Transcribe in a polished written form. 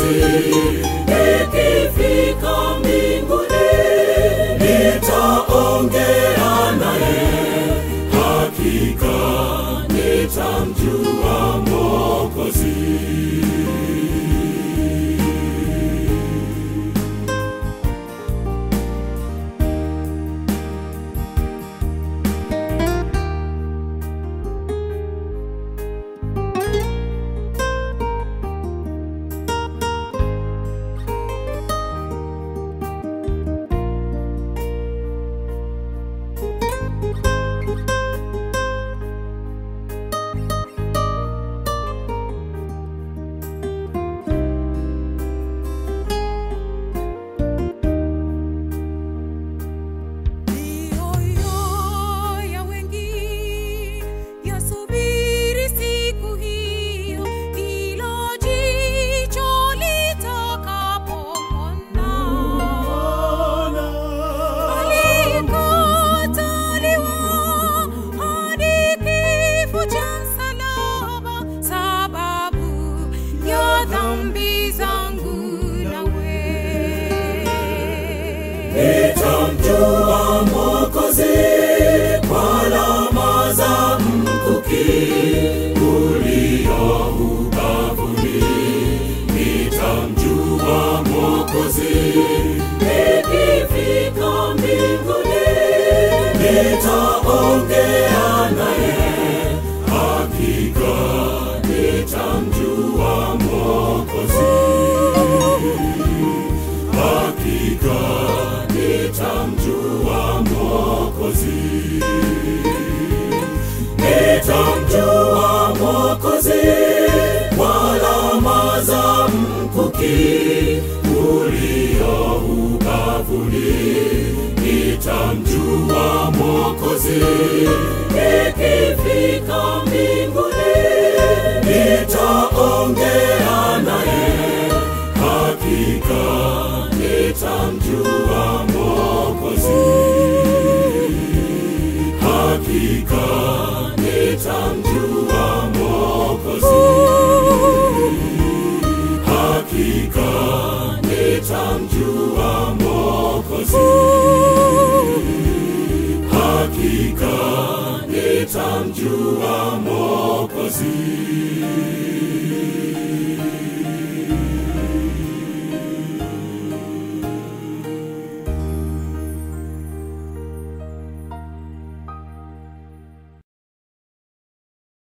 Nikifika mbinguni nitaongea naye, hakika nitamjua Mwokozi. Nitamjua Mwokozi kwa alama za mkuki ulio ubavuni. Nitamjua Mwokozi nikifika mbinguni, nitaongea naye, hakika nitamjua Mwokozi. Hakika nitamjua Mwokozi. Nitamjua Mwokozi kwa alama za mkuki ulio ubavuni. Nitamjua Mwokozi nikifika mbinguni, nitaongea naye, hakika nitamjua Mwokozi. Hakika nitamjua Mwokozi. Hakika nitamjua Mwokozi. Hakika nitamjua Mwokozi.